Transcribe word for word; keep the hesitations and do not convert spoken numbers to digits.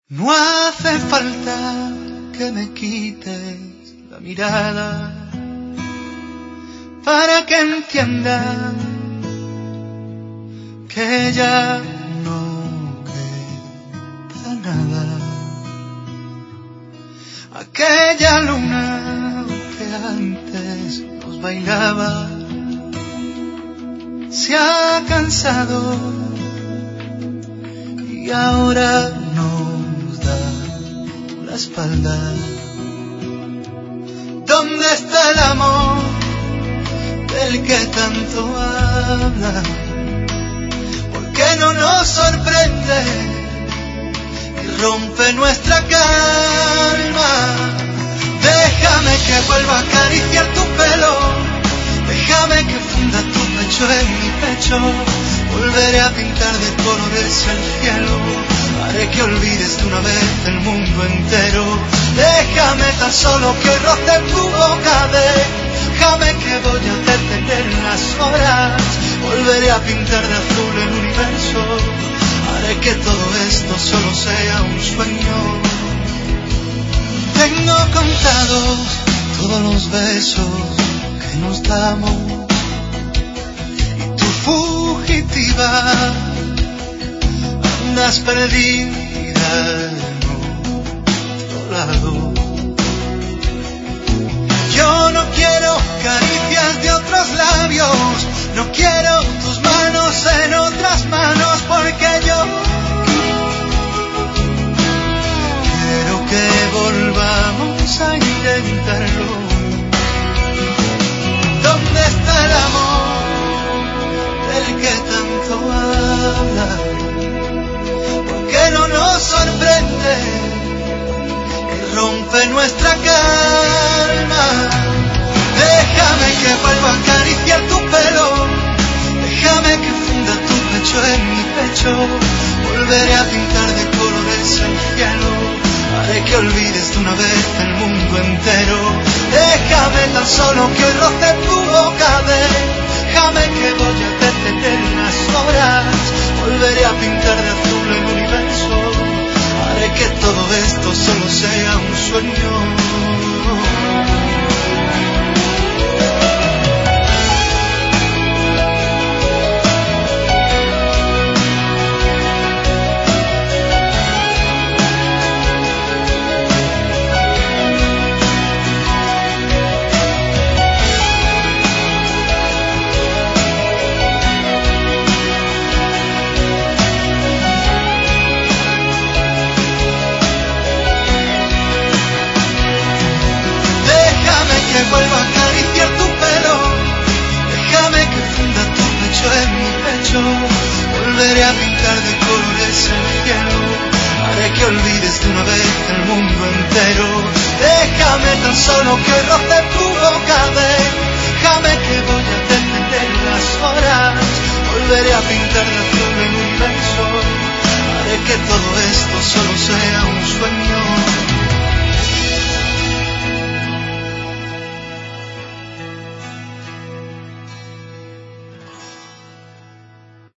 No hace falta que me quites la mirada para que entienda que ya no queda nada. Aquella luna que antes nos bailaba se ha cansado y ahora nos da la espalda. ¿Dónde está el amor del que tanto habla? ¿Por qué no nos sorprende y rompe nuestra calma? Déjame que vuelva a acariciar tu pelo, déjame que funda tu pecho en mi pecho. Volveré a pintar de colores el cielo, haré que olvides de una vez el mundo entero. Déjame tan solo que roce tu boca, déjame que voy a detener las horas. Volveré a pintar de azul el universo, haré que todo esto solo sea un sueño. Tengo contados todos los besos que nos damos, y tú fugitiva andas perdida en otro lado. Yo no quiero caricias de otros labios, no quiero tus manos en otras manos, porque yo quiero que volvamos a intentarlo. ¿Dónde está el amor del que tanto habla? ¿Por qué no nos sorprende y rompe nuestra calma? Déjame que vuelva a acariciar tu pelo, déjame que funda tu pecho en mi pecho. Volveré a pintar de colores el cielo, haré que olvides de una vez el mundo entero. Déjame tan solo que roce tu boca, déjame que voy a detener las horas. Volveré a pintar de azul el universo, haré que todo esto solo sea un sueño. Vuelvo a acariciar tu pelo, déjame que funda tu pecho en mi pecho. Volveré a pintar de colores el cielo, haré que olvides de una vez el mundo entero. Déjame tan solo que roce tu boca, déjame que voy a detener las horas. Volveré a pintar de azul el universo, haré que todo